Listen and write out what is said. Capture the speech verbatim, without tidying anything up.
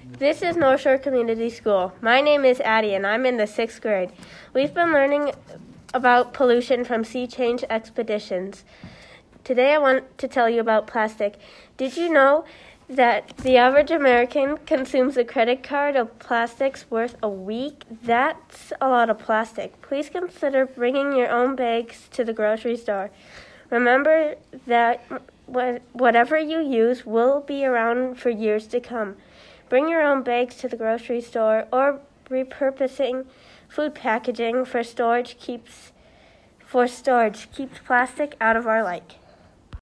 This is North Shore Community School. My name is Addie, and I'm in the sixth grade. We've been learning about pollution from sea change expeditions. Today I want to tell you about plastic. Did you know that the average American consumes a credit card of plastics worth a week? That's a lot of plastic. Please consider bringing your own bags to the grocery store. Remember that whatever you use will be around for years to come. Bring your own bags to the grocery store, or repurposing food packaging for storage keeps for storage keeps plastic out of our lake.